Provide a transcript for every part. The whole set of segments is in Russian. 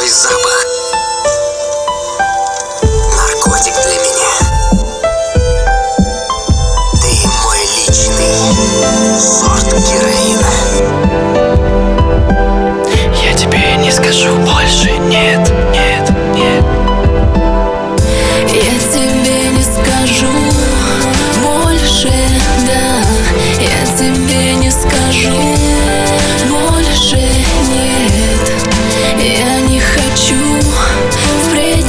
твой запах. Наркотик для меня. Ты мой личный сорт героина. Я тебе не скажу больше, нет, нет, нет. Я тебе не скажу больше, да. Я тебе не скажу больше, нет. Я не хочу впредь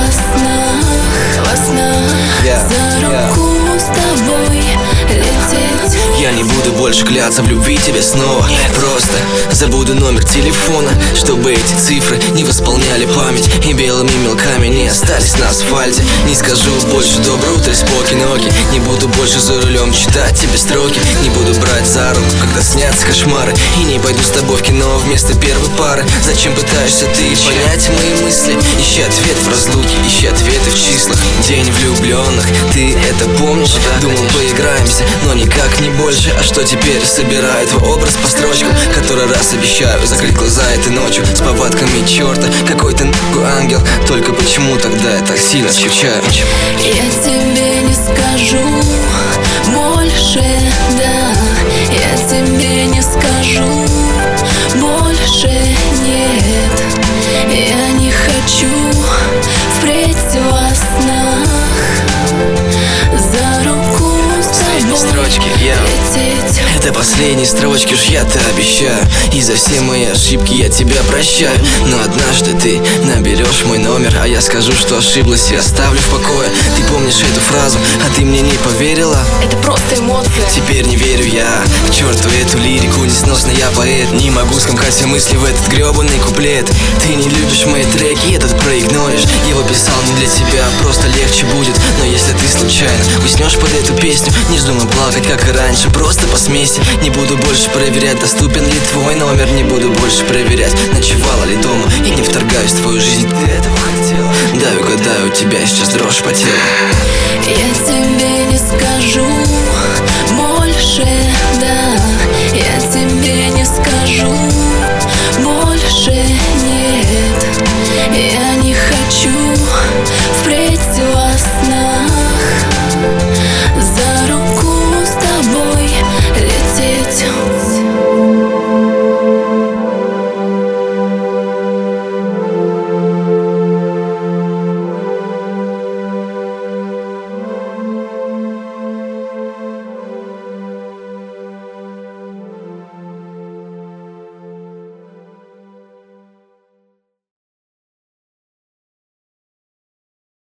во снах за руку с тобой лететь. Я не буду больше кляться в любви тебе снова. Просто забуду номер телефона, чтобы эти цифры не восполняли память и белыми мелками не остались на асфальте. Не скажу больше доброе утро, споки-ноки. Не буду больше за рулем читать тебе строки. Не буду брать за руку, когда снятся кошмары. И не пойду с тобой в кино вместо первой пары. Зачем пытаешься ты понять мои мысли? Ищи ответ в разлуке, ищи ответы в числах. День влюбленных, ты это помнишь? Думал, поиграемся, но никак не больше. А что теперь? Собираю твой образ по строчкам. Который раз обещаю закрыть глаза этой ночью с повадками черта. Какой-то нахуй ангел. Только почему тогда я так сильно скучаю? Я тебе не скажу больше, да. Я тебе не скажу больше, нет. Я не хочу впредь во снах за руку с тобой Строчки, лететь. это последние строчки, уж я-то обещаю. И за все мои ошибки я тебя прощаю. Но однажды ты наберешь мой номер, а я скажу, что ошиблась и оставлю в покое. Ты помнишь эту фразу, а ты мне не поверила? Это просто эмоция. Теперь не верю я, к черту эту лирику, несносно я поэт. Не могу скомкать все мысли в этот гребаный куплет. Ты не любишь мои треки, этот проигноришь. Его писал не для тебя, просто легче будет. Но если ты случайно уснешь под эту песню, не вздумай плакать, как и раньше, просто посмейся. Не буду больше проверять, доступен ли твой номер. Не буду больше проверять, ночевала ли дома. И не вторгаюсь в твою жизнь, ты этого хотела? Да, угадаю, у тебя сейчас дрожь по телу. Я тебе не скажу